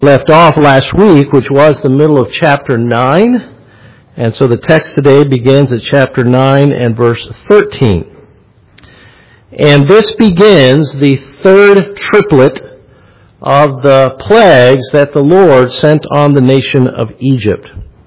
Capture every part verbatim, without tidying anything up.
Left off last week, which was the middle of chapter nine. And so the text today begins at chapter nine and verse thirteen. And this begins the third triplet of the plagues that the Lord sent on the nation of Egypt.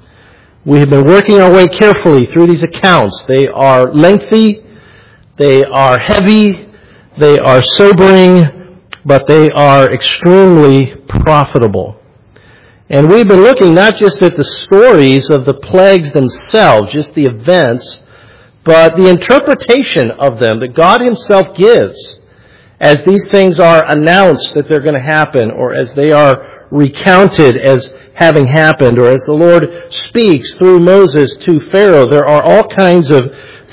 We have been working our way carefully through these accounts. They are lengthy, they are heavy, they are sobering, but they are extremely profitable. And we've been looking not just at the stories of the plagues themselves, just the events, but the interpretation of them that God Himself gives as these things are announced that they're going to happen, or as they are recounted as having happened, or as the Lord speaks through Moses to Pharaoh. There are all kinds of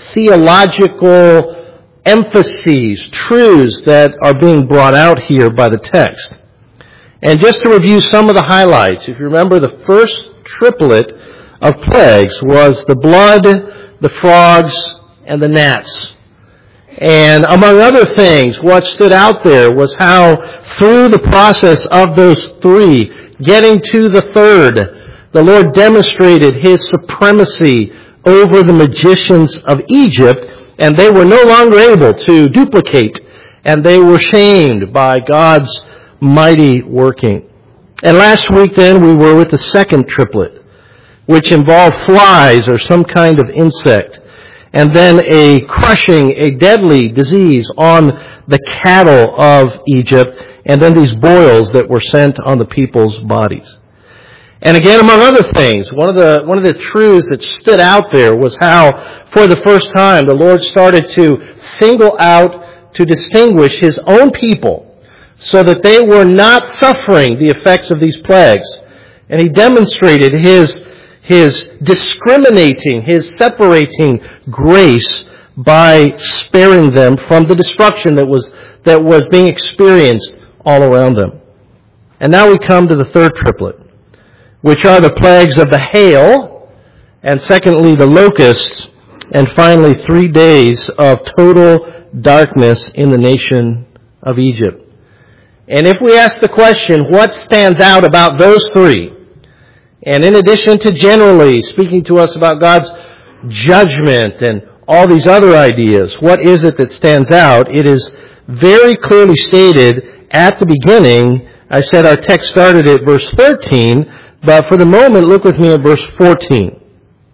theological emphases, truths that are being brought out here by the text. And just to review some of the highlights, if you remember, the first triplet of plagues was the blood, the frogs, and the gnats. And among other things, what stood out there was how through the process of those three, getting to the third, the Lord demonstrated His supremacy over the magicians of Egypt, and they were no longer able to duplicate, and they were shamed by God's mighty working. And last week then we were with the second triplet, which involved flies or some kind of insect, and then a crushing, a deadly disease on the cattle of Egypt, and then these boils that were sent on the people's bodies. And again, among other things, one of the one of the truths that stood out there was how, for the first time, the Lord started to single out, to distinguish His own people, so that they were not suffering the effects of these plagues. And He demonstrated His, His discriminating, His separating grace by sparing them from the destruction that was, that was being experienced all around them. And now we come to the third triplet, which are the plagues of the hail, and secondly the locusts, and finally three days of total darkness in the nation of Egypt. And if we ask the question, what stands out about those three? And in addition to generally speaking to us about God's judgment and all these other ideas, what is it that stands out? It is very clearly stated at the beginning. I said our text started at verse thirteen, but for the moment, look with me at verse fourteen.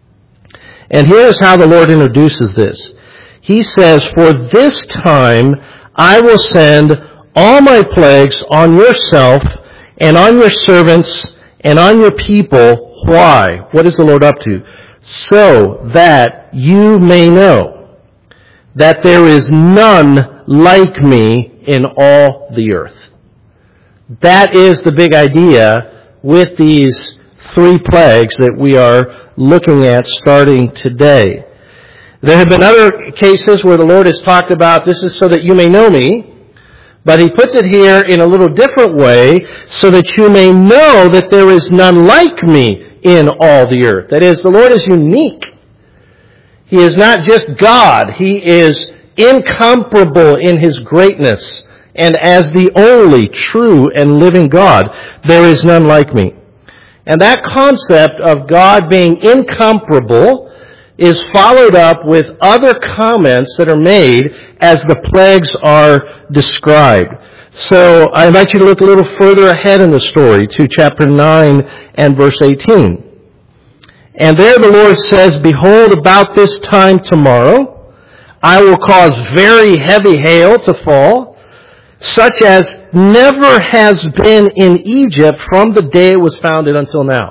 And here is how the Lord introduces this. He says, "For this time I will send all my plagues on yourself and on your servants and on your people." Why? What is the Lord up to? "So that you may know that there is none like me in all the earth." That is the big idea with these three plagues that we are looking at starting today. There have been other cases where the Lord has talked about, this is so that you may know me. But He puts it here in a little different way, so that you may know that there is none like me in all the earth. That is, the Lord is unique. He is not just God. He is incomparable in His greatness. And as the only true and living God, there is none like me. And that concept of God being incomparable is followed up with other comments that are made as the plagues are described. So I invite you to look a little further ahead in the story to chapter nine and verse eighteen. "And there the Lord says, Behold, about this time tomorrow, I will cause very heavy hail to fall, such as never has been in Egypt from the day it was founded until now."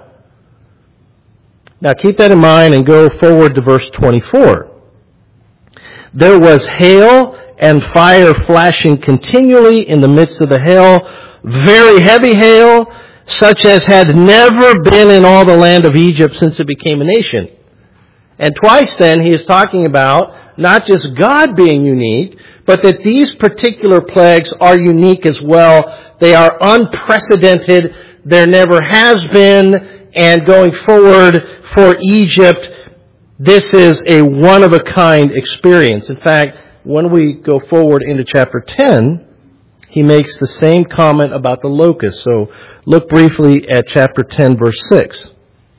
Now keep that in mind and go forward to verse twenty-four. "There was hail and fire flashing continually in the midst of the hail, very heavy hail, such as had never been in all the land of Egypt since it became a nation." And twice then he is talking about not just God being unique, but that these particular plagues are unique as well. They are unprecedented. There never has been. And going forward for Egypt, this is a one-of-a-kind experience. In fact, when we go forward into chapter ten, he makes the same comment about the locusts. So look briefly at chapter ten, verse six.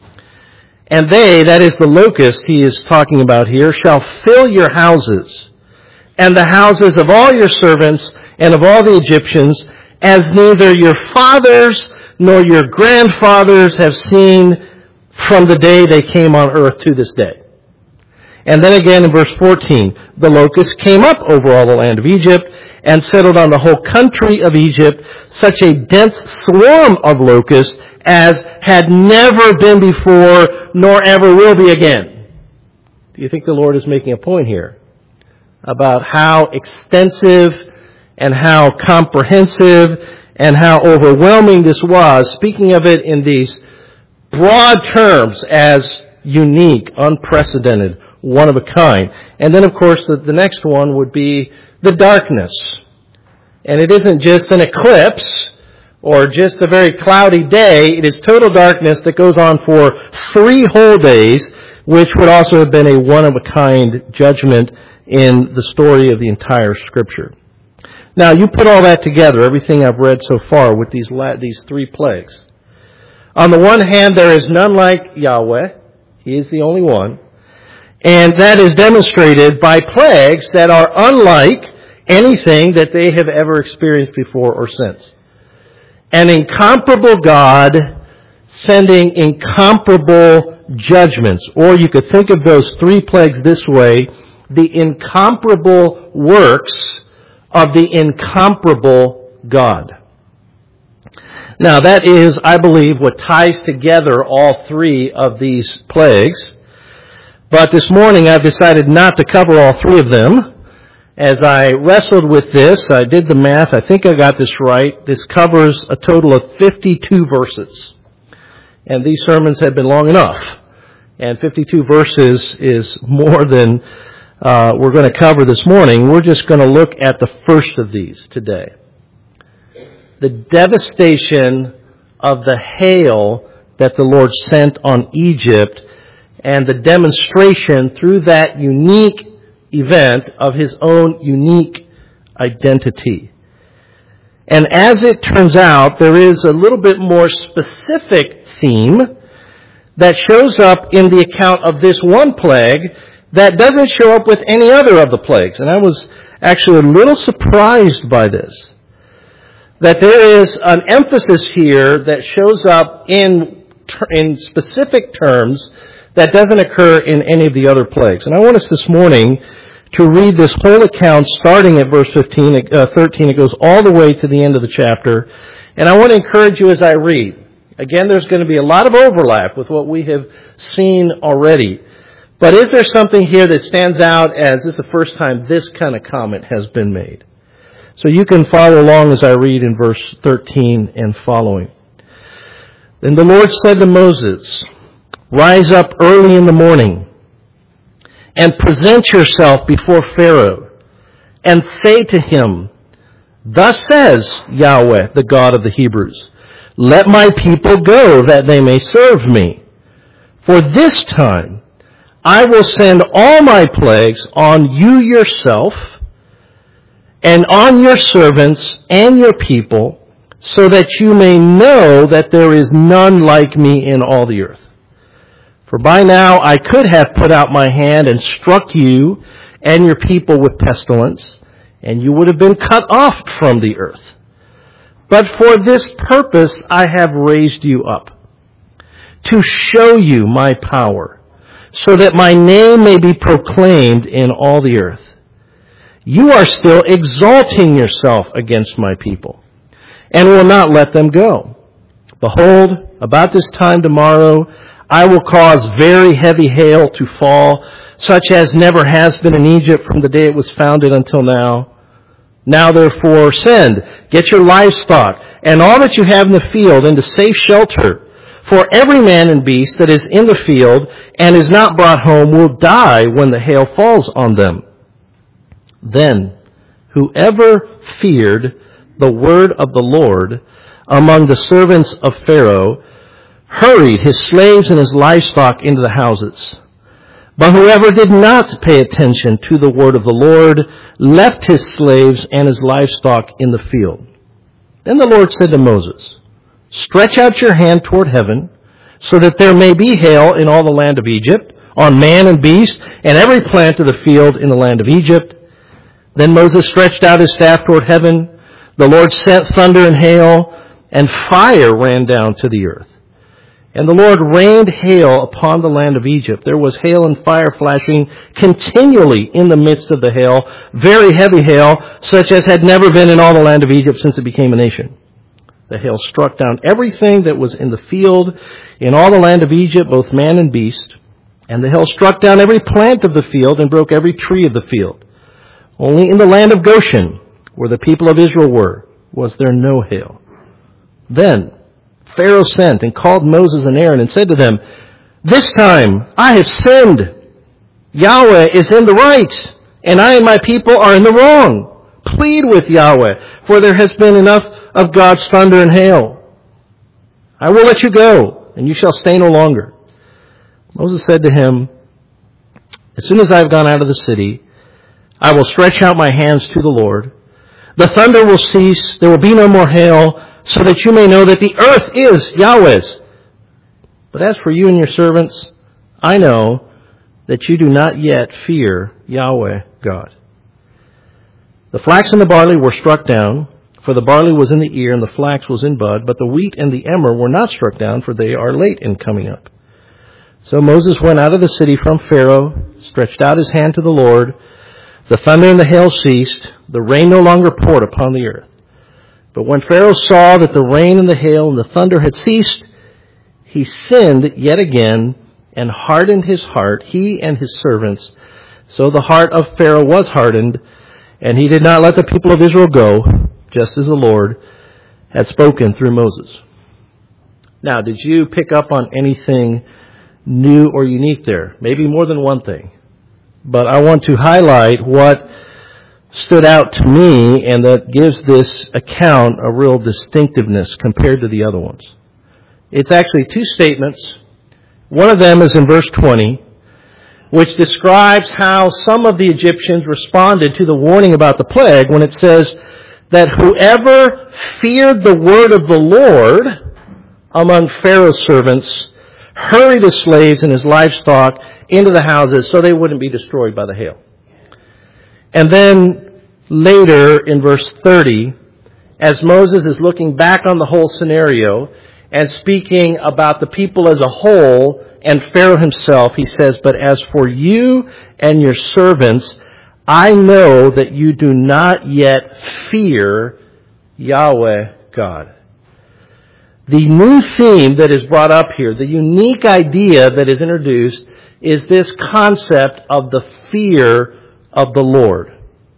And they, that is the locust he is talking about here, shall fill your houses, and the houses of all your servants and of all the Egyptians, as neither your fathers nor your grandfathers have seen from the day they came on earth to this day. And then again in verse fourteen, the locusts came up over all the land of Egypt and settled on the whole country of Egypt, such a dense swarm of locusts as had never been before, nor ever will be again. Do you think the Lord is making a point here about how extensive and how comprehensive and how overwhelming this was, speaking of it in these broad terms as unique, unprecedented, one of a kind? And then, of course, the, the next one would be the darkness. And it isn't just an eclipse or just a very cloudy day. It is total darkness that goes on for three whole days, which would also have been a one-of-a-kind judgment in the story of the entire Scripture. Now, you put all that together, everything I've read so far with these la- these three plagues. On the one hand, there is none like Yahweh. He is the only one. And that is demonstrated by plagues that are unlike anything that they have ever experienced before or since. An incomparable God sending incomparable judgments. Or you could think of those three plagues this way: the incomparable works of the incomparable God. Now that is, I believe, what ties together all three of these plagues. But this morning I've decided not to cover all three of them. As I wrestled with this, I did the math. I think I got this right. This covers a total of fifty-two verses. And these sermons have been long enough. And fifty-two verses is more than uh, we're going to cover this morning. We're just going to look at the first of these today. The devastation of the hail that the Lord sent on Egypt, and the demonstration through that unique event of His own unique identity. And as it turns out, there is a little bit more specific theme that shows up in the account of this one plague that doesn't show up with any other of the plagues. And I was actually a little surprised by this. That there is an emphasis here that shows up in, in specific terms that doesn't occur in any of the other plagues. And I want us this morning to read this whole account starting at verse fifteen, uh, thirteen. It goes all the way to the end of the chapter. And I want to encourage you as I read. Again, there's going to be a lot of overlap with what we have seen already. But is there something here that stands out as this is the first time this kind of comment has been made? So you can follow along as I read in verse thirteen and following. Then the Lord said to Moses, "Rise up early in the morning and present yourself before Pharaoh and say to him, 'Thus says Yahweh, the God of the Hebrews, let my people go that they may serve me. For this time I will send all my plagues on you yourself and on your servants and your people, so that you may know that there is none like me in all the earth. For by now I could have put out my hand and struck you and your people with pestilence, and you would have been cut off from the earth. But for this purpose I have raised you up, to show you my power, so that my name may be proclaimed in all the earth. You are still exalting yourself against my people, and will not let them go. Behold, about this time tomorrow, I will cause very heavy hail to fall, such as never has been in Egypt from the day it was founded until now. Now therefore send, get your livestock, and all that you have in the field into safe shelter. For every man and beast that is in the field and is not brought home will die when the hail falls on them. Then whoever feared the word of the Lord among the servants of Pharaoh hurried his slaves and his livestock into the houses. But whoever did not pay attention to the word of the Lord left his slaves and his livestock in the field. Then the Lord said to Moses, stretch out your hand toward heaven, so that there may be hail in all the land of Egypt, on man and beast, and every plant of the field in the land of Egypt. Then Moses stretched out his staff toward heaven. The Lord sent thunder and hail, and fire ran down to the earth. And the Lord rained hail upon the land of Egypt. There was hail and fire flashing continually in the midst of the hail, very heavy hail, such as had never been in all the land of Egypt since it became a nation. The hail struck down everything that was in the field in all the land of Egypt, both man and beast. And the hail struck down every plant of the field and broke every tree of the field. Only in the land of Goshen, where the people of Israel were, was there no hail. Then Pharaoh sent and called Moses and Aaron and said to them, this time I have sinned. Yahweh is in the right, and I and my people are in the wrong. Plead with Yahweh, for there has been enough of God's thunder and hail. I will let you go, and you shall stay no longer. Moses said to him, as soon as I have gone out of the city, I will stretch out my hands to the Lord. The thunder will cease, there will be no more hail, so that you may know that the earth is Yahweh's. But as for you and your servants, I know that you do not yet fear Yahweh God. The flax and the barley were struck down, for the barley was in the ear and the flax was in bud, but the wheat and the emmer were not struck down, for they are late in coming up. So Moses went out of the city from Pharaoh, stretched out his hand to the Lord. The thunder and the hail ceased, the rain no longer poured upon the earth. But when Pharaoh saw that the rain and the hail and the thunder had ceased, he sinned yet again and hardened his heart, he and his servants. So the heart of Pharaoh was hardened, and he did not let the people of Israel go, just as the Lord had spoken through Moses. Now, did you pick up on anything new or unique there? Maybe more than one thing. But I want to highlight what stood out to me and that gives this account a real distinctiveness compared to the other ones. It's actually two statements. One of them is in verse twenty, which describes how some of the Egyptians responded to the warning about the plague when it says that whoever feared the word of the Lord among Pharaoh's servants hurried his slaves and his livestock into the houses so they wouldn't be destroyed by the hail. And then later in verse thirty, as Moses is looking back on the whole scenario and speaking about the people as a whole and Pharaoh himself, he says, but as for you and your servants, I know that you do not yet fear Yahweh God. The new theme that is brought up here, the unique idea that is introduced, is this concept of the fear of the Lord.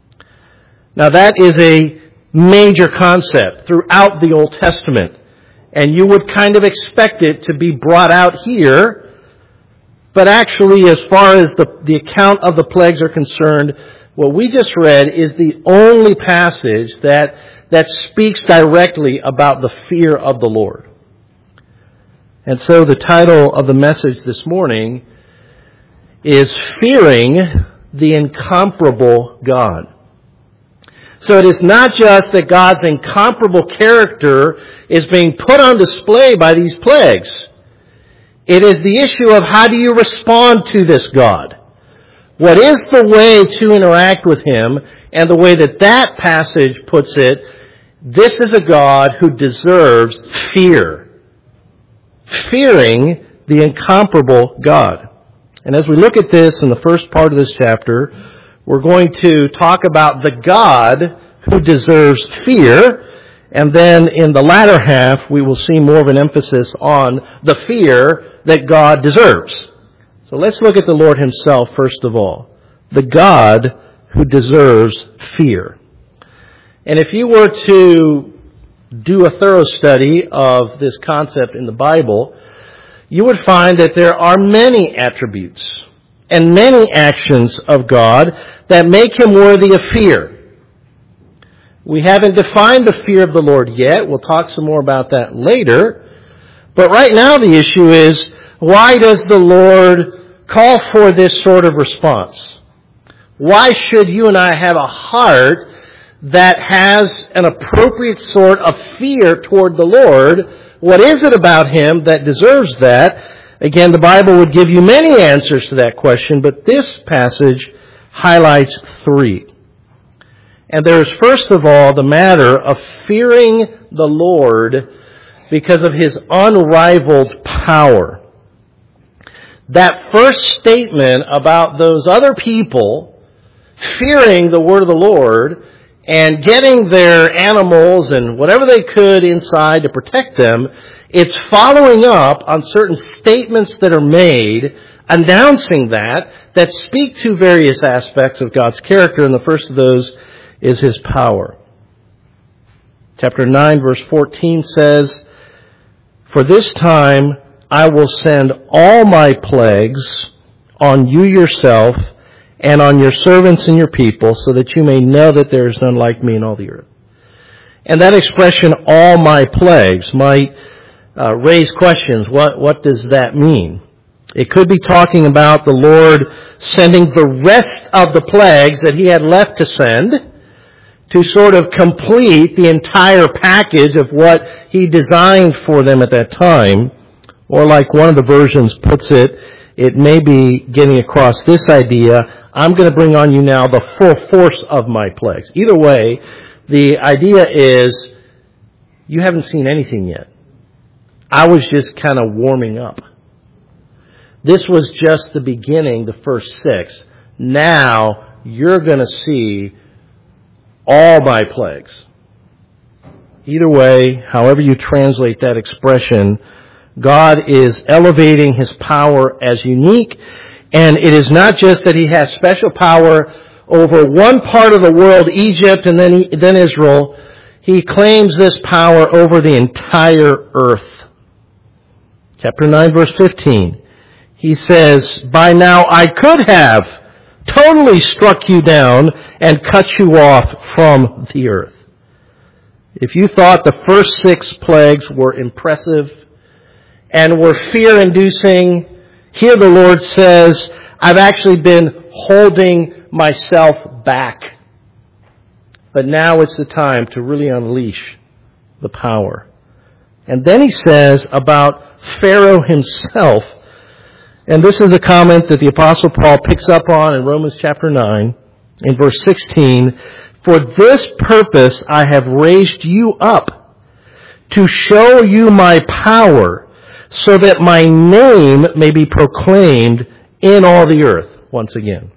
Now that is a major concept throughout the Old Testament, and you would kind of expect it to be brought out here, but actually as far as the, the account of the plagues are concerned, what we just read is the only passage that, that speaks directly about the fear of the Lord. And so the title of the message this morning is Fearing the Incomparable God. So it is not just that God's incomparable character is being put on display by these plagues. It is the issue of how do you respond to this God? What is the way to interact with Him? And the way that that passage puts it, this is a God who deserves fear. Fearing the incomparable God. And as we look at this in the first part of this chapter, we're going to talk about the God who deserves fear. And then in the latter half, we will see more of an emphasis on the fear that God deserves. So let's look at the Lord Himself first of all. The God who deserves fear. And if you were to do a thorough study of this concept in the Bible, you would find that there are many attributes and many actions of God that make Him worthy of fear. We haven't defined the fear of the Lord yet. We'll talk some more about that later. But right now the issue is, why does the Lord call for this sort of response. Why should you and I have a heart that has an appropriate sort of fear toward the Lord? What is it about Him that deserves that? Again, the Bible would give you many answers to that question, but this passage highlights three. And there is, first of all, the matter of fearing the Lord because of His unrivaled power. That first statement about those other people fearing the word of the Lord and getting their animals and whatever they could inside to protect them, it's following up on certain statements that are made, announcing that, that speak to various aspects of God's character, and the first of those is His power. Chapter nine, verse fourteen says, "For this time I will send all my plagues on you yourself and on your servants and your people, so that you may know that there is none like me in all the earth." And that expression, all my plagues, might uh, raise questions. What, what does that mean? It could be talking about the Lord sending the rest of the plagues that He had left to send to sort of complete the entire package of what He designed for them at that time. Or like one of the versions puts it, it may be getting across this idea, I'm going to bring on you now the full force of my plagues. Either way, the idea is, you haven't seen anything yet. I was just kind of warming up. This was just the beginning, the first six. Now, you're going to see all my plagues. Either way, however you translate that expression, God is elevating His power as unique, and it is not just that He has special power over one part of the world, Egypt, and then, he, then Israel. He claims this power over the entire earth. Chapter nine, verse fifteen. He says, "By now I could have totally struck you down and cut you off from the earth." If you thought the first six plagues were impressive and were fear-inducing, here the Lord says, I've actually been holding myself back. But now it's the time to really unleash the power. And then He says about Pharaoh himself, and this is a comment that the Apostle Paul picks up on in Romans chapter nine, in verse sixteen, "For this purpose I have raised you up, to show you my power, so that my name may be proclaimed in all the earth," once again.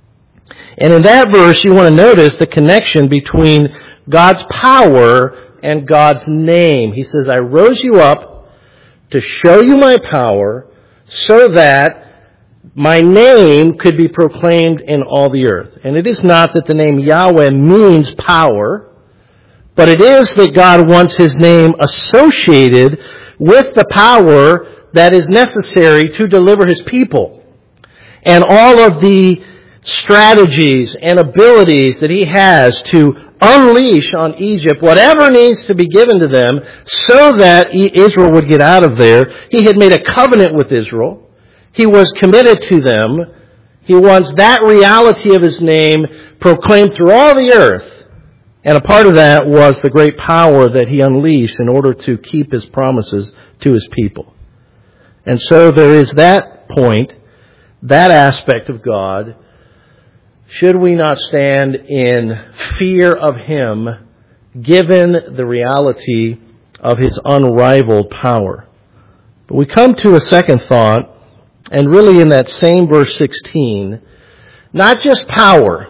And in that verse, you want to notice the connection between God's power and God's name. He says, I rose you up to show you my power, so that my name could be proclaimed in all the earth. And it is not that the name Yahweh means power, but it is that God wants His name associated with the power that is necessary to deliver His people. And all of the strategies and abilities that He has to unleash on Egypt whatever needs to be given to them so that Israel would get out of there. He had made a covenant with Israel. He was committed to them. He wants that reality of His name proclaimed through all the earth. And a part of that was the great power that He unleashed in order to keep His promises to His people. And so there is that point, that aspect of God. Should we not stand in fear of Him, given the reality of His unrivaled power? But we come to a second thought, and really in that same verse sixteen, not just power,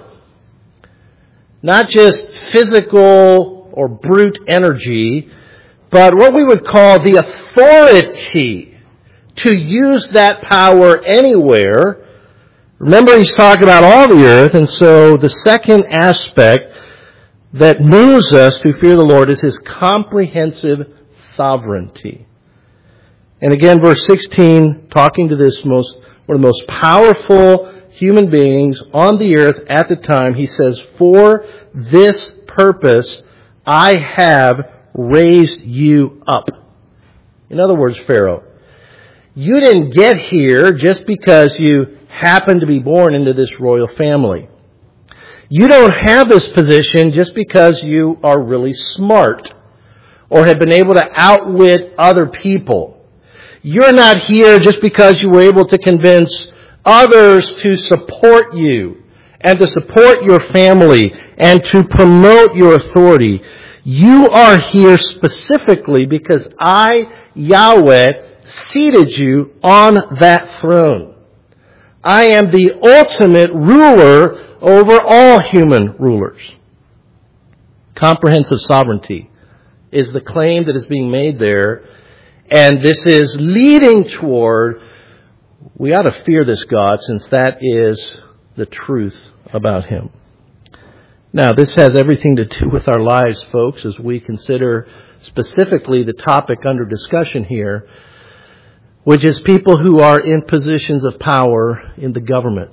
not just physical or brute energy, but what we would call the authority to use that power anywhere. Remember, He's talking about all the earth, and so the second aspect that moves us to fear the Lord is His comprehensive sovereignty. And again, verse sixteen, talking to this most one of the most powerful human beings on the earth at the time, He says, "For this purpose I have raised you up." In other words, Pharaoh, You didn't get here just because you happened to be born into this royal family. You don't have this position just because you are really smart or have been able to outwit other people. You're not here just because you were able to convince others to support you and to support your family and to promote your authority. You are here specifically because I, Yahweh, seated you on that throne. I am the ultimate ruler over all human rulers. Comprehensive sovereignty is the claim that is being made there, and this is leading toward, we ought to fear this God, since that is the truth about Him. Now, this has everything to do with our lives, folks, as we consider specifically the topic under discussion here, which is people who are in positions of power in the government.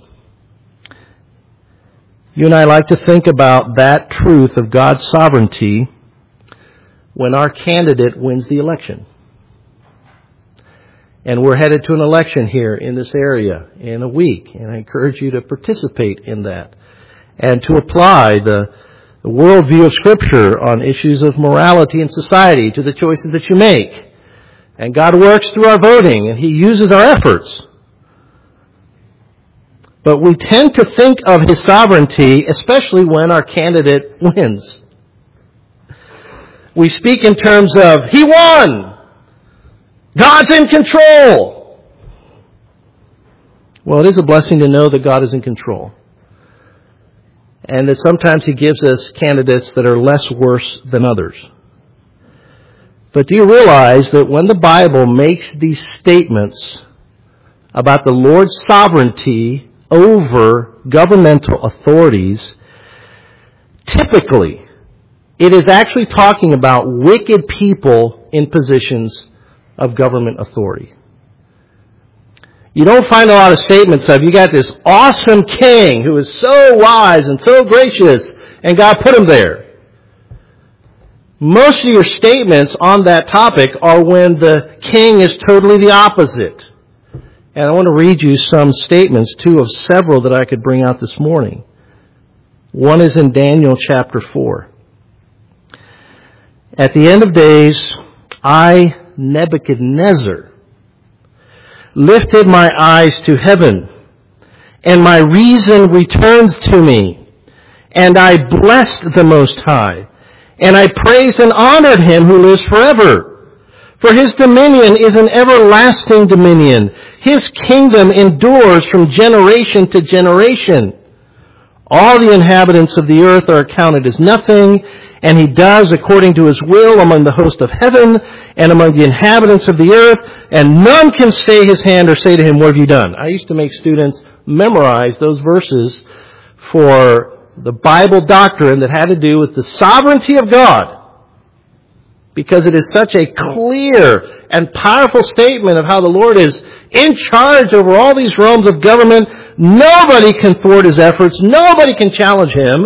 You and I like to think about that truth of God's sovereignty when our candidate wins the election. And we're headed to an election here in this area in a week, and I encourage you to participate in that and to apply the, the worldview of Scripture on issues of morality and society to the choices that you make. And God works through our voting, and He uses our efforts. But we tend to think of His sovereignty, especially when our candidate wins. We speak in terms of, He won! God's in control! Well, it is a blessing to know that God is in control. And that sometimes He gives us candidates that are less worse than others. But do you realize that when the Bible makes these statements about the Lord's sovereignty over governmental authorities, typically it is actually talking about wicked people in positions of government authority. You don't find a lot of statements of, you got this awesome king who is so wise and so gracious, and God put him there. Most of your statements on that topic are when the king is totally the opposite. And I want to read you some statements, two of several that I could bring out this morning. One is in Daniel chapter four. At the end of days, I, Nebuchadnezzar, lifted my eyes to heaven, and my reason returns to me, and I blessed the Most High, and I praised and honored Him who lives forever. For His dominion is an everlasting dominion. His kingdom endures from generation to generation. All the inhabitants of the earth are accounted as nothing, and He does according to His will among the host of heaven and among the inhabitants of the earth, and none can stay His hand or say to Him, what have you done? I used to make students memorize those verses for the Bible doctrine that had to do with the sovereignty of God, because it is such a clear and powerful statement of how the Lord is in charge over all these realms of government. Nobody can thwart His efforts. Nobody can challenge Him.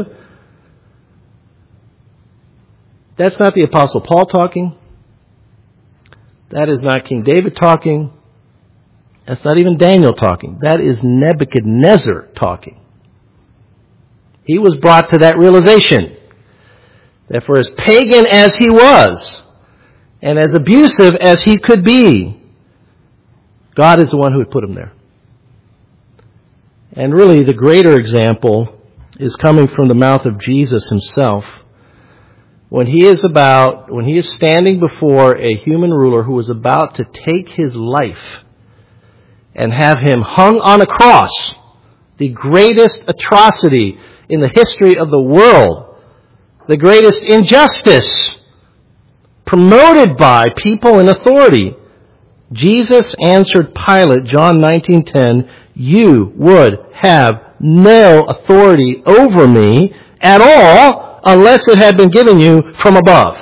That's not the Apostle Paul talking. That is not King David talking. That's not even Daniel talking. That is Nebuchadnezzar talking. He was brought to that realization that for as pagan as he was, and as abusive as he could be, God is the one who had put him there. And really, the greater example is coming from the mouth of Jesus Himself, when He is about, when He is standing before a human ruler who is about to take his life and have him hung on a cross, the greatest atrocity in the history of the world, the greatest injustice promoted by people in authority. Jesus answered Pilate, John nineteen ten, you would have no authority over me at all unless it had been given you from above.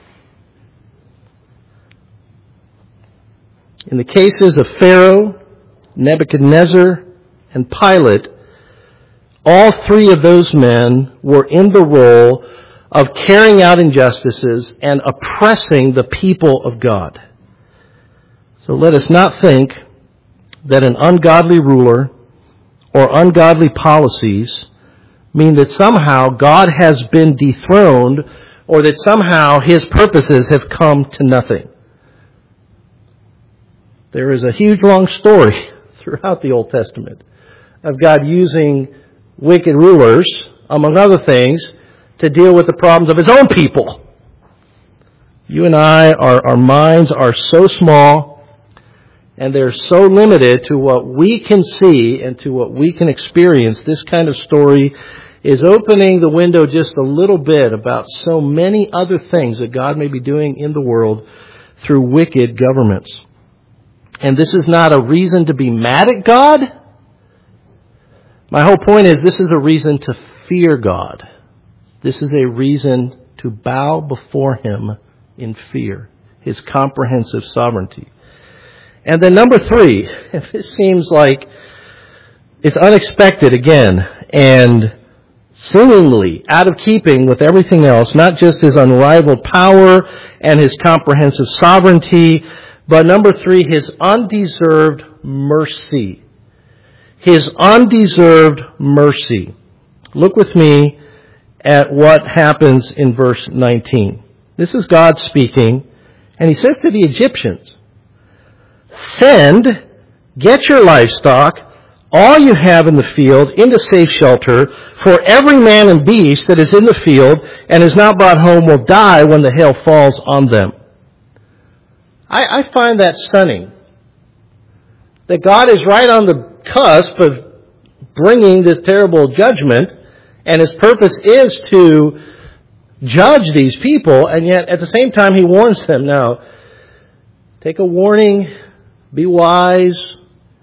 In the cases of Pharaoh, Nebuchadnezzar, and Pilate, all three of those men were in the role of carrying out injustices and oppressing the people of God. So let us not think that an ungodly ruler or ungodly policies mean that somehow God has been dethroned or that somehow His purposes have come to nothing. There is a huge long story throughout the Old Testament of God using wicked rulers, among other things, to deal with the problems of His own people. You and I, our, our minds are so small and they're so limited to what we can see and to what we can experience. This kind of story is opening the window just a little bit about so many other things that God may be doing in the world through wicked governments. And this is not a reason to be mad at God. My whole point is this is a reason to fear God. This is a reason to bow before Him in fear, His comprehensive sovereignty. And then number three, if this seems like it's unexpected again and seemingly out of keeping with everything else, not just His unrivaled power and His comprehensive sovereignty, but number three, His undeserved mercy. His undeserved mercy. Look with me at what happens in verse nineteen. This is God speaking, and He says to the Egyptians, "Send, get your livestock, all you have in the field, into safe shelter, for every man and beast that is in the field and is not brought home will die when the hail falls on them." I, I find that stunning. That God is right on the cusp of bringing this terrible judgment, and His purpose is to judge these people, and yet at the same time He warns them, now, take a warning, be wise.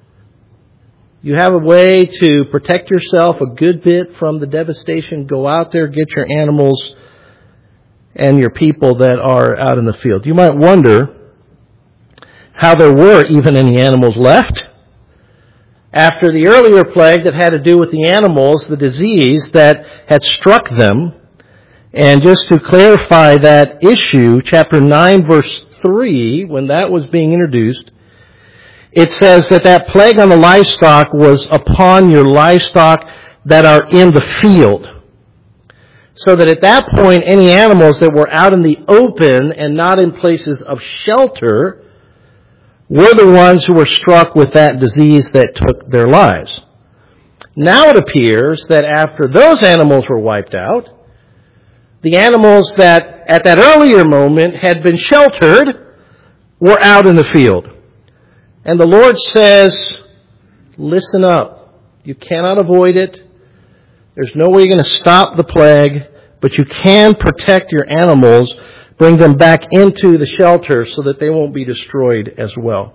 You have a way to protect yourself a good bit from the devastation. Go out there, get your animals and your people that are out in the field. You might wonder how there were even any animals left after the earlier plague that had to do with the animals, the disease that had struck them. And just to clarify that issue, chapter nine, verse three, when that was being introduced, it says that that plague on the livestock was upon your livestock that are in the field. So that at that point, any animals that were out in the open and not in places of shelter were the ones who were struck with that disease that took their lives. Now it appears that after those animals were wiped out, the animals that at that earlier moment had been sheltered were out in the field. And the Lord says, listen up. You cannot avoid it. There's no way you're going to stop the plague, but you can protect your animals, bring them back into the shelter so that they won't be destroyed as well.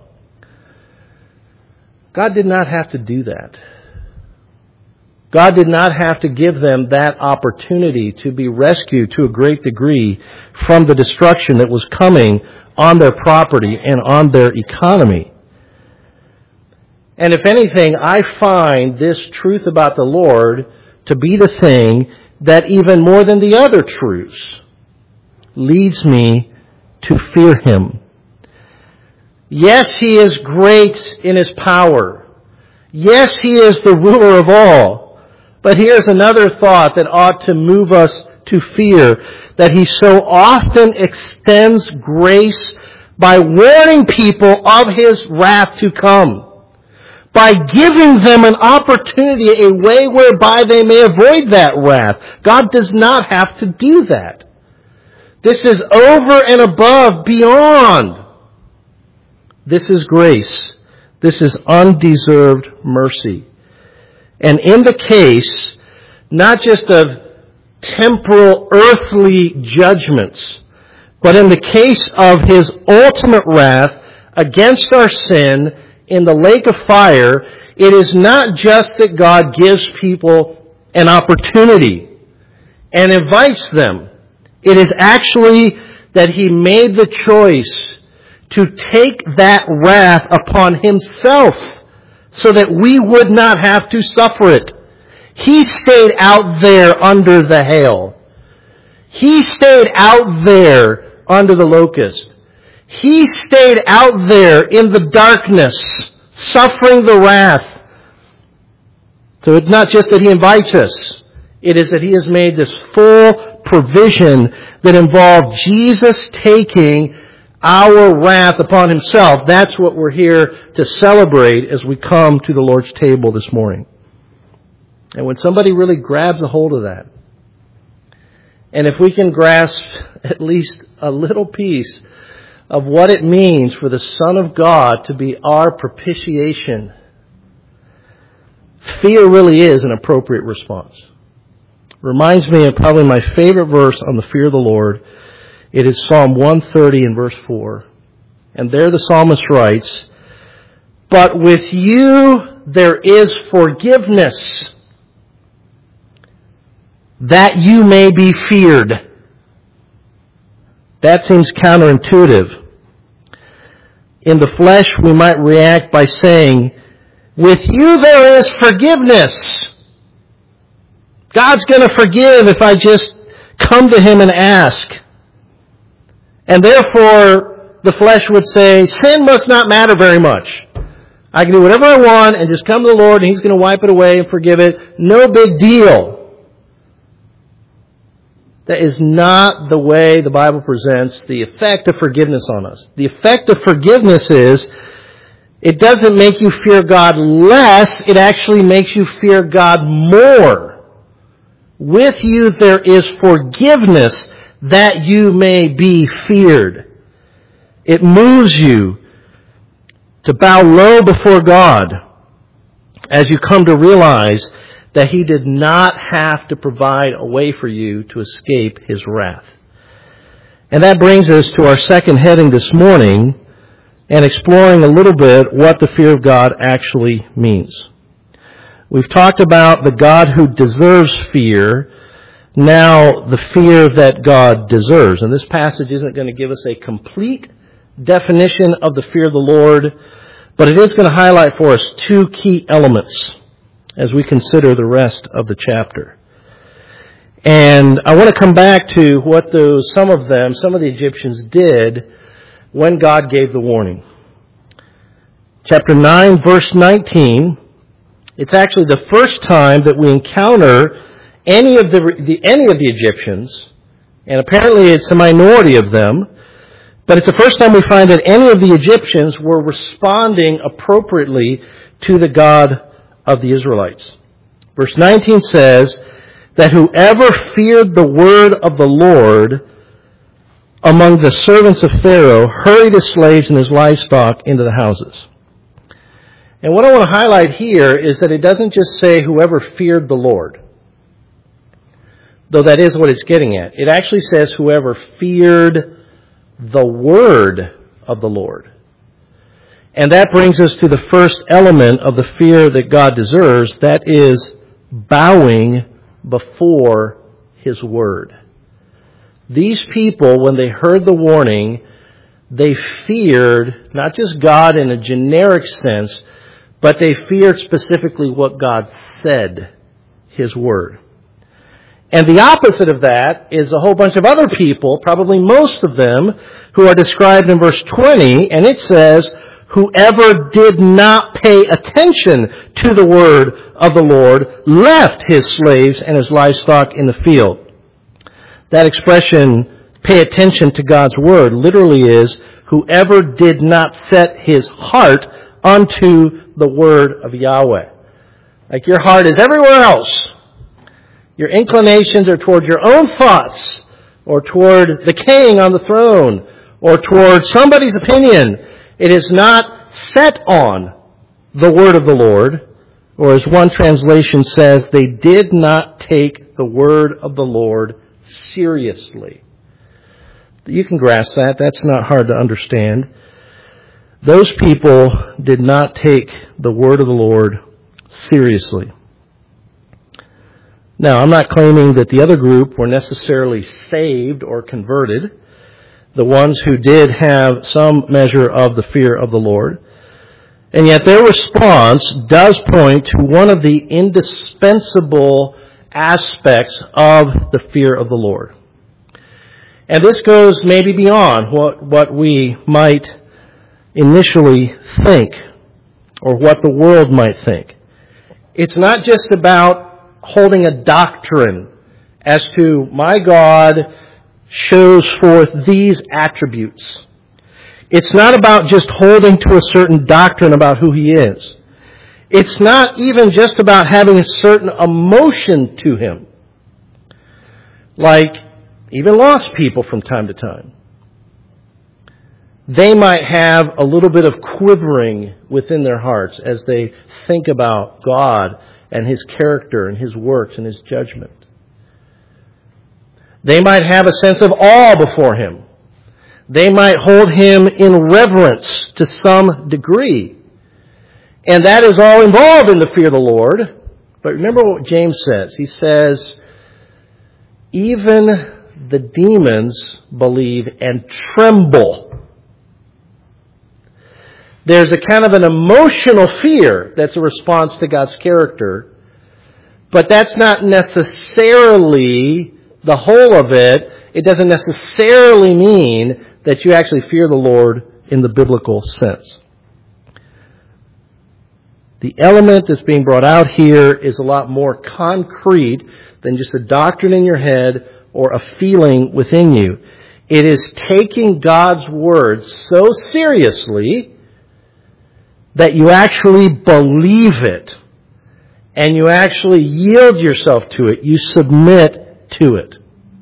God did not have to do that. God did not have to give them that opportunity to be rescued to a great degree from the destruction that was coming on their property and on their economy. And if anything, I find this truth about the Lord to be the thing that even more than the other truths leads me to fear Him. Yes, He is great in His power. Yes, He is the ruler of all. But here's another thought that ought to move us to fear, that He so often extends grace by warning people of His wrath to come, by giving them an opportunity, a way whereby they may avoid that wrath. God does not have to do that. This is over and above, beyond. This is grace. This is undeserved mercy. And in the case, not just of temporal, earthly judgments, but in the case of His ultimate wrath against our sin in the lake of fire, it is not just that God gives people an opportunity and invites them. It is actually that He made the choice to take that wrath upon Himself so that we would not have to suffer it. He stayed out there under the hail. He stayed out there under the locust. He stayed out there in the darkness, suffering the wrath. So it's not just that He invites us. It is that He has made this full provision that involved Jesus taking our wrath upon Himself. That's what we're here to celebrate as we come to the Lord's table this morning. And when somebody really grabs a hold of that, and if we can grasp at least a little piece of what it means for the Son of God to be our propitiation, fear really is an appropriate response. Reminds me of probably my favorite verse on the fear of the Lord. It is Psalm one thirty in verse four. And there the psalmist writes, "But with you there is forgiveness, that you may be feared." That seems counterintuitive. In the flesh, we might react by saying, with you there is forgiveness. God's going to forgive if I just come to Him and ask. And therefore, the flesh would say, sin must not matter very much. I can do whatever I want and just come to the Lord and He's going to wipe it away and forgive it. No big deal. That is not the way the Bible presents the effect of forgiveness on us. The effect of forgiveness is, it doesn't make you fear God less, it actually makes you fear God more. With you there is forgiveness, that you may be feared. It moves you to bow low before God as you come to realize that He did not have to provide a way for you to escape His wrath. And that brings us to our second heading this morning, and exploring a little bit what the fear of God actually means. We've talked about the God who deserves fear, now the fear that God deserves. And this passage isn't going to give us a complete definition of the fear of the Lord, but it is going to highlight for us two key elements as we consider the rest of the chapter. And I want to come back to what those, some of them, some of the Egyptians did when God gave the warning. Chapter nine, verse nineteen, it's actually the first time that we encounter any of the, the any of the Egyptians, and apparently it's a minority of them, but it's the first time we find that any of the Egyptians were responding appropriately to the God of the Israelites. Verse nineteen says that whoever feared the word of the Lord among the servants of Pharaoh hurried his slaves and his livestock into the houses. And what I want to highlight here is that it doesn't just say whoever feared the Lord, though that is what it's getting at. It actually says whoever feared the word of the Lord. And that brings us to the first element of the fear that God deserves, that is bowing before His word. These people, when they heard the warning, they feared not just God in a generic sense, but they feared specifically what God said, His word. And the opposite of that is a whole bunch of other people, probably most of them, who are described in verse twenty, and it says, whoever did not pay attention to the word of the Lord left his slaves and his livestock in the field. That expression, pay attention to God's word, literally is, whoever did not set his heart unto the word of Yahweh. Like your heart is everywhere else. Your inclinations are toward your own thoughts, or toward the king on the throne, or toward somebody's opinion. It is not set on the word of the Lord, or as one translation says, they did not take the word of the Lord seriously. You can grasp that. That's not hard to understand. Those people did not take the word of the Lord seriously. Now, I'm not claiming that the other group were necessarily saved or converted, the ones who did have some measure of the fear of the Lord. And yet their response does point to one of the indispensable aspects of the fear of the Lord. And this goes maybe beyond what, what we might initially think or what the world might think. It's not just about holding a doctrine as to my God shows forth these attributes. It's not about just holding to a certain doctrine about who He is. It's not even just about having a certain emotion to Him. Like even lost people from time to time. They might have a little bit of quivering within their hearts as they think about God and His character and His works and His judgment. They might have a sense of awe before Him. They might hold Him in reverence to some degree. And that is all involved in the fear of the Lord. But remember what James says. He says, even the demons believe and tremble. There's a kind of an emotional fear that's a response to God's character. But that's not necessarily the whole of it. It doesn't necessarily mean that you actually fear the Lord in the biblical sense. The element that's being brought out here is a lot more concrete than just a doctrine in your head or a feeling within you. It is taking God's Word so seriously that you actually believe it and you actually yield yourself to it. You submit to it.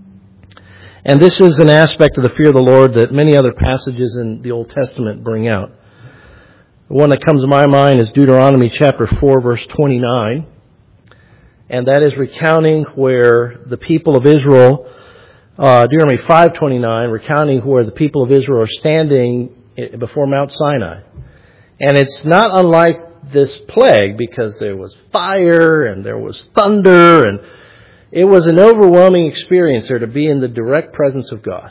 And this is an aspect of the fear of the Lord that many other passages in the Old Testament bring out. The one that comes to my mind is Deuteronomy chapter four, verse twenty-nine. And that is recounting where the people of Israel, uh, Deuteronomy five twenty-nine, recounting where the people of Israel are standing before Mount Sinai. And it's not unlike this plague because there was fire and there was thunder and it was an overwhelming experience there to be in the direct presence of God.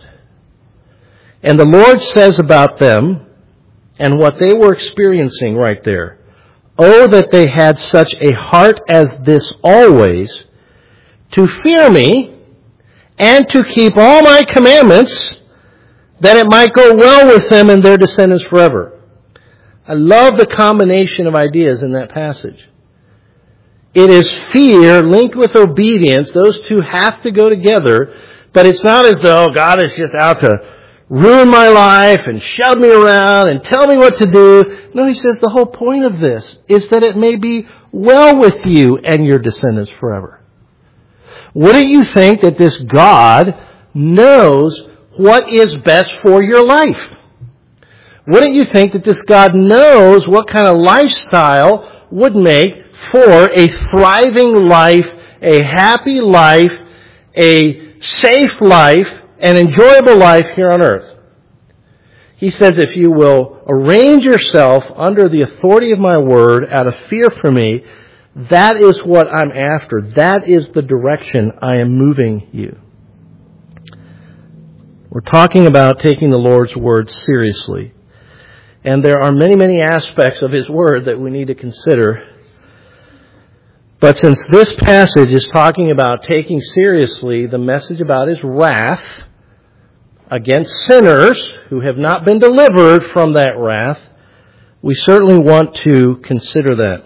And the Lord says about them and what they were experiencing right there, oh, that they had such a heart as this always, to fear me and to keep all my commandments, that it might go well with them and their descendants forever. I love the combination of ideas in that passage. It is fear linked with obedience. Those two have to go together. But it's not as though God is just out to ruin my life and shove me around and tell me what to do. No, He says the whole point of this is that it may be well with you and your descendants forever. Wouldn't you think that this God knows what is best for your life? Wouldn't you think that this God knows what kind of lifestyle would make for a thriving life, a happy life, a safe life, an enjoyable life here on earth? He says, if you will arrange yourself under the authority of my word out of fear for me, that is what I'm after. That is the direction I am moving you. We're talking about taking the Lord's word seriously. And there are many, many aspects of His word that we need to consider. But since this passage is talking about taking seriously the message about His wrath against sinners who have not been delivered from that wrath, we certainly want to consider that.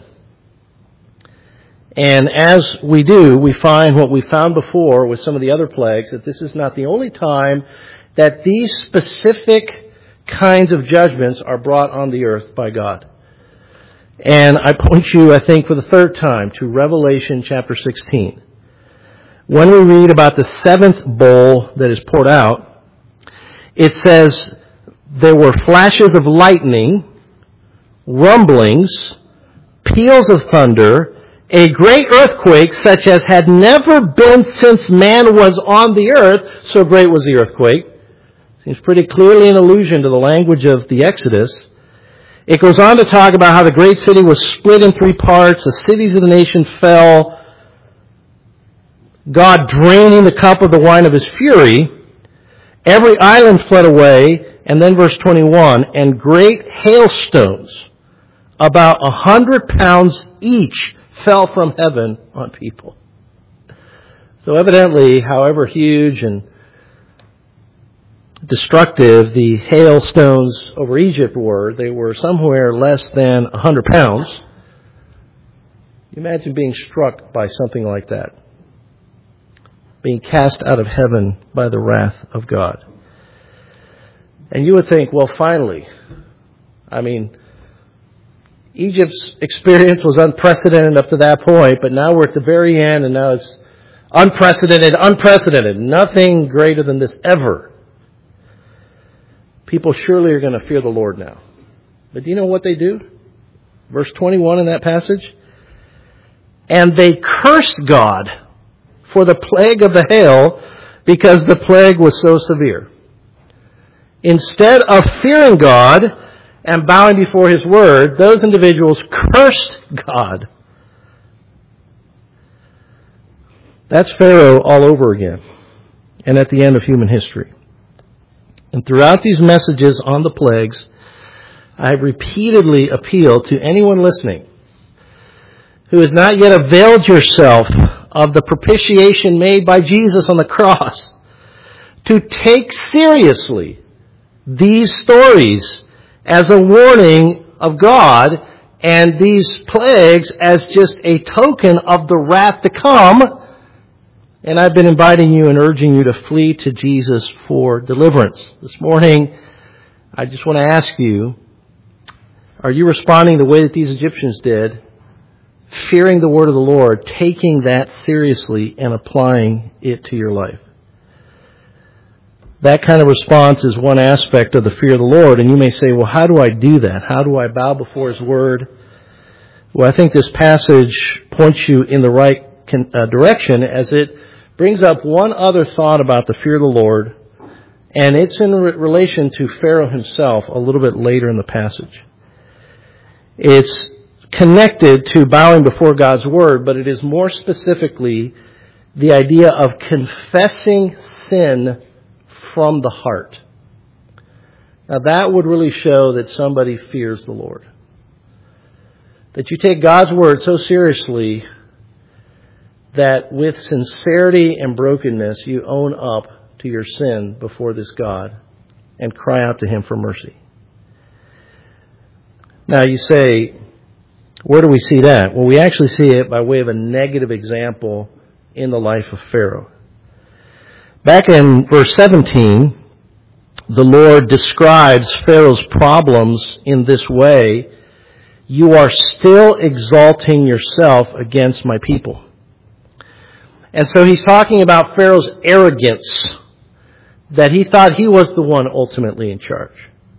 And as we do, we find what we found before with some of the other plagues, that this is not the only time that these specific kinds of judgments are brought on the earth by God. And I point you, I think, for the third time to Revelation chapter sixteen. When we read about the seventh bowl that is poured out, it says there were flashes of lightning, rumblings, peals of thunder, a great earthquake such as had never been since man was on the earth. So great was the earthquake. Seems pretty clearly an allusion to the language of the Exodus. It goes on to talk about how the great city was split in three parts. The cities of the nation fell. God draining the cup of the wine of His fury. Every island fled away. And then verse twenty-one, and great hailstones, about a hundred pounds each, fell from heaven on people. So evidently, however huge and destructive the hailstones over Egypt were. They were somewhere less than one hundred pounds. Imagine being struck by something like that. Being cast out of heaven by the wrath of God. And you would think, well, finally, I mean, Egypt's experience was unprecedented up to that point, but now we're at the very end, and now it's unprecedented, unprecedented. Nothing greater than this ever. People surely are going to fear the Lord now. But do you know what they do? Verse twenty-one in that passage. And they cursed God for the plague of the hail because the plague was so severe. Instead of fearing God and bowing before His word, those individuals cursed God. That's Pharaoh all over again, and at the end of human history. And throughout these messages on the plagues, I have repeatedly appealed to anyone listening who has not yet availed yourself of the propitiation made by Jesus on the cross to take seriously these stories as a warning of God and these plagues as just a token of the wrath to come. And I've been inviting you and urging you to flee to Jesus for deliverance. This morning, I just want to ask you, are you responding the way that these Egyptians did, fearing the word of the Lord, taking that seriously and applying it to your life? That kind of response is one aspect of the fear of the Lord. And you may say, well, how do I do that? How do I bow before His word? Well, I think this passage points you in the right direction as it brings up one other thought about the fear of the Lord. And it's in relation to Pharaoh himself a little bit later in the passage. It's connected to bowing before God's word, but it is more specifically the idea of confessing sin from the heart. Now that would really show that somebody fears the Lord. That you take God's word so seriously that with sincerity and brokenness you own up to your sin before this God and cry out to Him for mercy. Now you say, where do we see that? Well, we actually see it by way of a negative example in the life of Pharaoh. Back in verse seventeen, the Lord describes Pharaoh's problems in this way. You are still exalting yourself against my people. And so he's talking about Pharaoh's arrogance, that he thought he was the one ultimately in charge.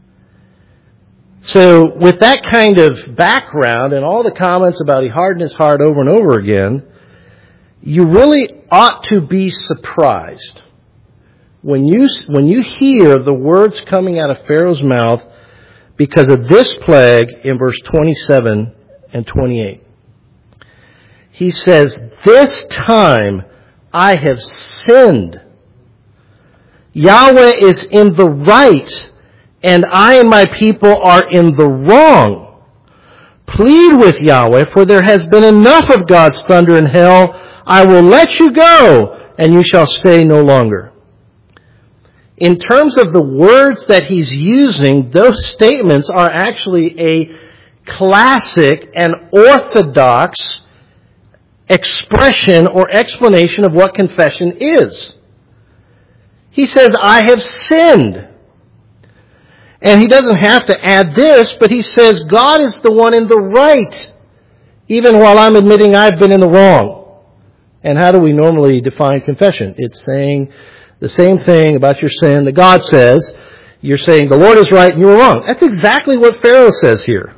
So with that kind of background and all the comments about he hardened his heart over and over again, you really ought to be surprised when you when you hear the words coming out of Pharaoh's mouth because of this plague in verse twenty-seven and twenty-eight. He says, "This time I have sinned. Yahweh is in the right, and I and my people are in the wrong. Plead with Yahweh, for there has been enough of God's thunder in hell. I will let you go, and you shall stay no longer." In terms of the words that he's using, those statements are actually a classic and orthodox expression or explanation of what confession is. He says, I have sinned. And he doesn't have to add this, but he says, God is the one in the right, even while I'm admitting I've been in the wrong. And how do we normally define confession? It's saying the same thing about your sin that God says. You're saying the Lord is right and you are wrong. That's exactly what Pharaoh says here.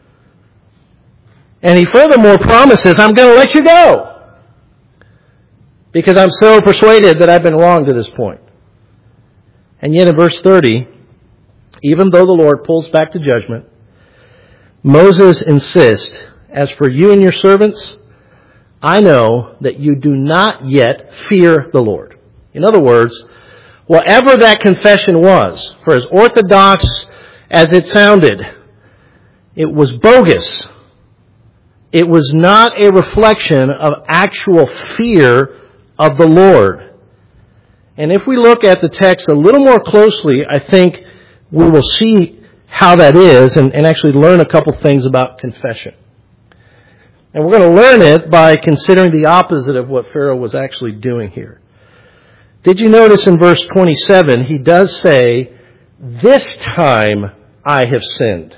And he furthermore promises, I'm going to let you go, because I'm so persuaded that I've been wrong to this point. And yet in verse thirty, even though the Lord pulls back the judgment, Moses insists, as for you and your servants, I know that you do not yet fear the Lord. In other words, whatever that confession was, for as orthodox as it sounded, it was bogus. It was not a reflection of actual fear of the Lord. And if we look at the text a little more closely, I think we will see how that is and, and actually learn a couple things about confession. And we're going to learn it by considering the opposite of what Pharaoh was actually doing here. Did you notice in verse twenty-seven, he does say, "This time I have sinned."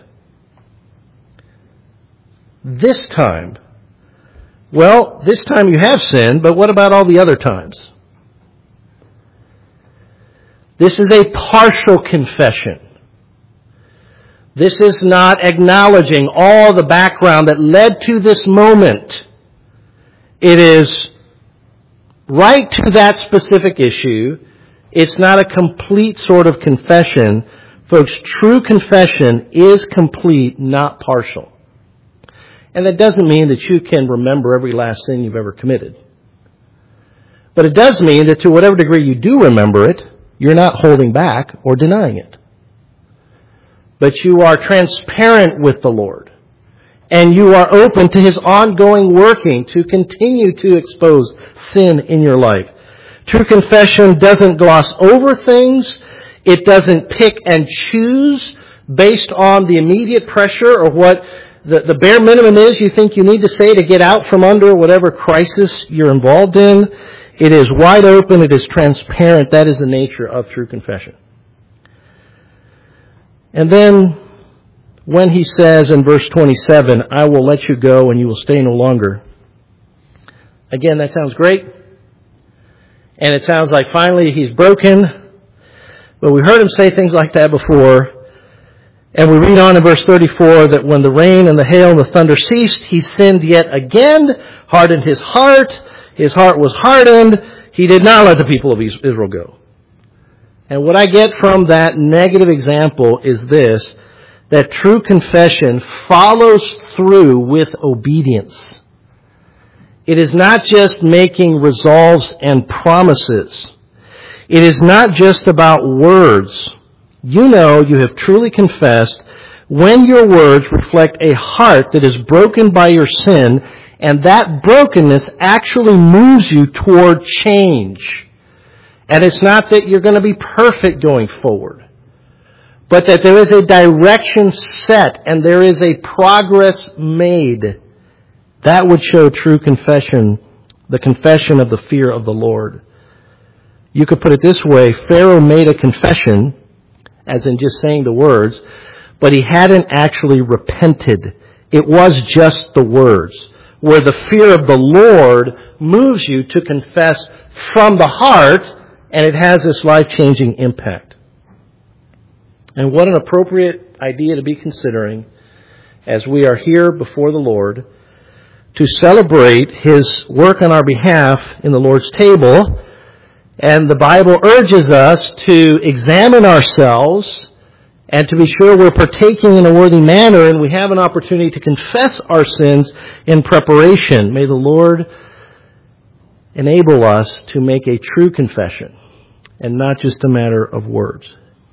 This time. Well, this time you have sinned, but what about all the other times? This is a partial confession. This is not acknowledging all the background that led to this moment. It is right to that specific issue. It's not a complete sort of confession. Folks, true confession is complete, not partial. And that doesn't mean that you can remember every last sin you've ever committed. But it does mean that to whatever degree you do remember it, you're not holding back or denying it. But you are transparent with the Lord. And you are open to His ongoing working to continue to expose sin in your life. True confession doesn't gloss over things. It doesn't pick and choose based on the immediate pressure or what the, the bare minimum is you think you need to say to get out from under whatever crisis you're involved in. It is wide open. It is transparent. That is the nature of true confession. And then when he says in verse twenty-seven, "I will let you go and you will stay no longer." Again, that sounds great. And it sounds like finally he's broken. But we heard him say things like that before. And we read on in verse thirty-four that when the rain and the hail and the thunder ceased, he sinned yet again, hardened his heart. His heart was hardened. He did not let the people of Israel go. And what I get from that negative example is this, that true confession follows through with obedience. It is not just making resolves and promises. It is not just about words. You know you have truly confessed when your words reflect a heart that is broken by your sin, and that brokenness actually moves you toward change. And it's not that you're going to be perfect going forward, but that there is a direction set and there is a progress made. That would show true confession, the confession of the fear of the Lord. You could put it this way, Pharaoh made a confession, as in just saying the words, but he hadn't actually repented. It was just the words, where the fear of the Lord moves you to confess from the heart, and it has this life-changing impact. And what an appropriate idea to be considering as we are here before the Lord to celebrate His work on our behalf in the Lord's table. And the Bible urges us to examine ourselves and to be sure we're partaking in a worthy manner, and we have an opportunity to confess our sins in preparation. May the Lord enable us to make a true confession and not just a matter of words.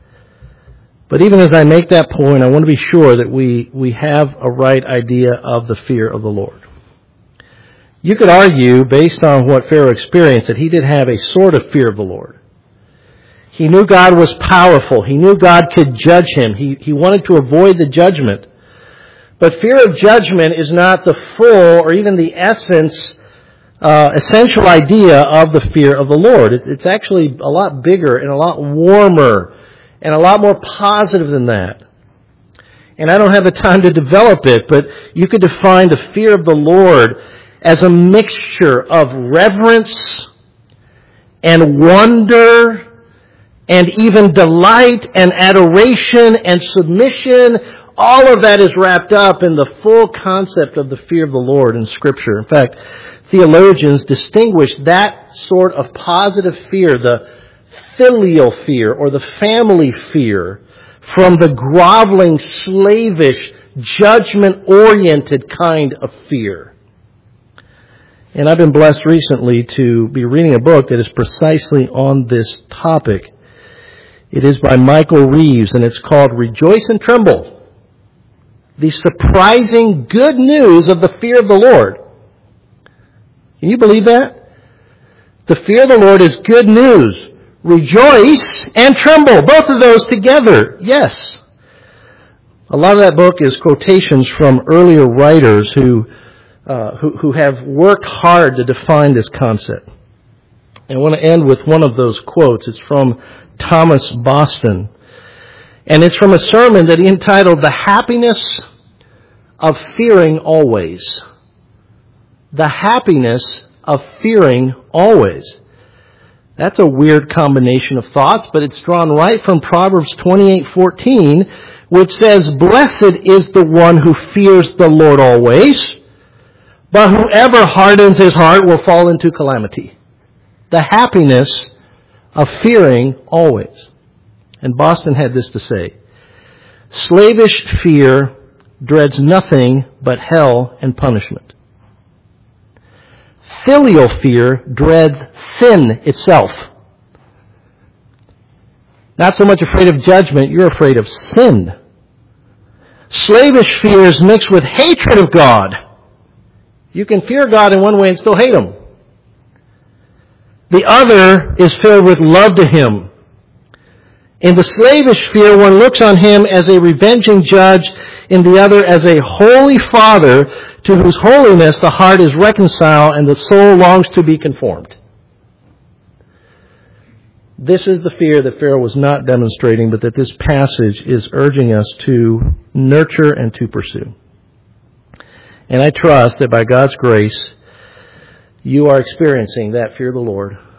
But even as I make that point, I want to be sure that we, we have a right idea of the fear of the Lord. You could argue, based on what Pharaoh experienced, that he did have a sort of fear of the Lord. He knew God was powerful. He knew God could judge him. He, he wanted to avoid the judgment. But fear of judgment is not the full or even the essence, uh, essential idea of the fear of the Lord. It, it's actually a lot bigger and a lot warmer and a lot more positive than that. And I don't have the time to develop it, but you could define the fear of the Lord as a mixture of reverence and wonder and even delight and adoration and submission. All of that is wrapped up in the full concept of the fear of the Lord in Scripture. In fact, theologians distinguish that sort of positive fear, the filial fear or the family fear, from the groveling, slavish, judgment-oriented kind of fear. And I've been blessed recently to be reading a book that is precisely on this topic. It is by Michael Reeves, and it's called Rejoice and Tremble: The Surprising Good News of the Fear of the Lord. Can you believe that? The fear of the Lord is good news. Rejoice and tremble. Both of those together. Yes. A lot of that book is quotations from earlier writers who, uh, who, who have worked hard to define this concept. And I want to end with one of those quotes. It's from Thomas Boston. And it's from a sermon that he entitled, The Happiness of Fearing Always. The happiness of fearing always. That's a weird combination of thoughts, but it's drawn right from Proverbs twenty-eight fourteen, which says, Blessed is the one who fears the Lord always, but whoever hardens his heart will fall into calamity. The happiness of fearing always. And Boston had this to say, Slavish fear dreads nothing but hell and punishment. Filial fear dreads sin itself. Not so much afraid of judgment, you're afraid of sin. Slavish fear is mixed with hatred of God. You can fear God in one way and still hate Him. The other is filled with love to Him. In the slavish fear, one looks on Him as a revenging judge, in the other as a holy Father to whose holiness the heart is reconciled and the soul longs to be conformed. This is the fear that Pharaoh was not demonstrating, but that this passage is urging us to nurture and to pursue. And I trust that by God's grace, you are experiencing that fear of the Lord